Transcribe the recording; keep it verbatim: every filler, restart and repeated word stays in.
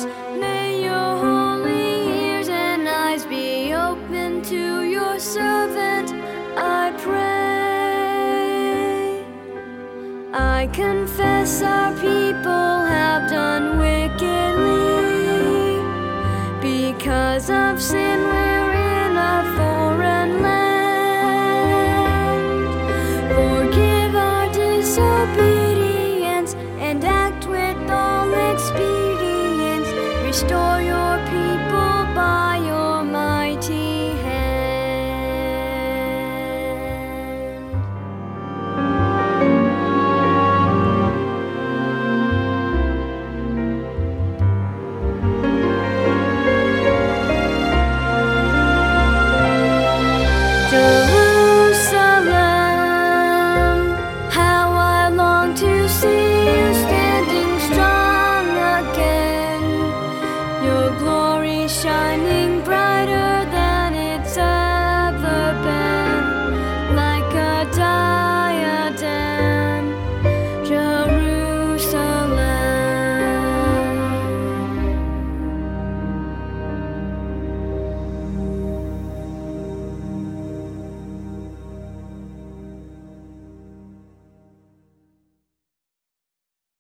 eyes, may your holy ears and eyes be open to your servant, I pray. I confess our people have done wickedly. Because of sin we're in a foreign land. Forgive our disobedience and act with all expedience. Restore your people by your